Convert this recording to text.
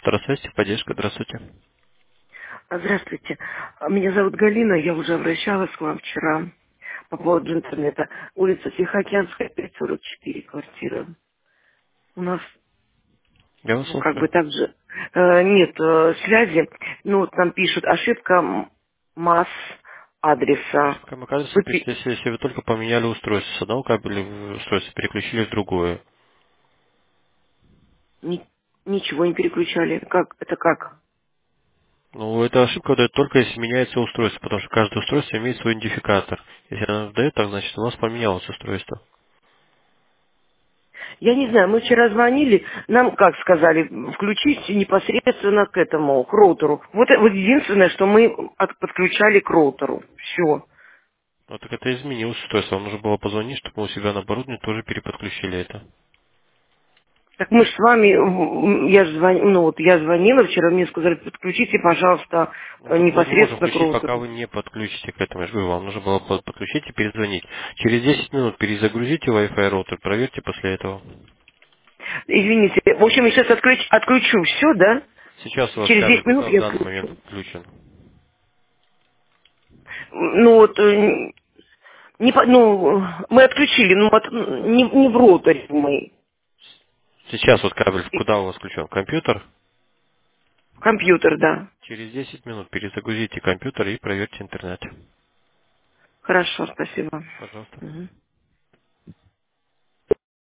Старосвязь, поддержка, здравствуйте. Здравствуйте. Меня зовут Галина. Я уже обращалась к вам вчера по поводу интернета. Улица Тихоокеанская, 544, квартира. У нас, Я вас как бы слушаю. так же, нет связи. Ну, вот нам пишут, ошибка МАС адреса. Ошибка оказывается, Вы пишет, если вы только поменяли устройство с одного кабеля в устройство, переключили в другое. ничего не переключали. Как? Это как? Ну, эта ошибка дает только если меняется устройство, потому что каждое устройство имеет свой идентификатор. Если она дает, так значит у вас поменялось устройство. Я не знаю, мы вчера звонили, нам, как сказали, включить непосредственно к этому, к роутеру. Вот единственное, что мы подключали к роутеру. Все. Ну, так это изменилось устройство. Вам нужно было позвонить, чтобы мы у себя на оборудовании тоже переподключили это. Так мы же с вами, я же ну вот я звонила вчера, мне сказали, подключите, пожалуйста, Ну, так мы не можем непосредственно к включить, пока роутеру. вы не подключите к этому. Я же говорю, вам нужно было подключить и перезвонить. Через 10 минут перезагрузите Wi-Fi роутер, проверьте после этого. Извините, в общем, я сейчас отключу все, да? Сейчас у вас Через кабель 10 минут куда в я данный момент отключу. подключен? Ну вот, мы отключили, ну вот, не в роутере мы, Сейчас вот кабель куда у вас включен? Компьютер? в компьютер, да. Через 10 минут перезагрузите компьютер и проверьте интернет. Хорошо, спасибо. Пожалуйста. Мгм.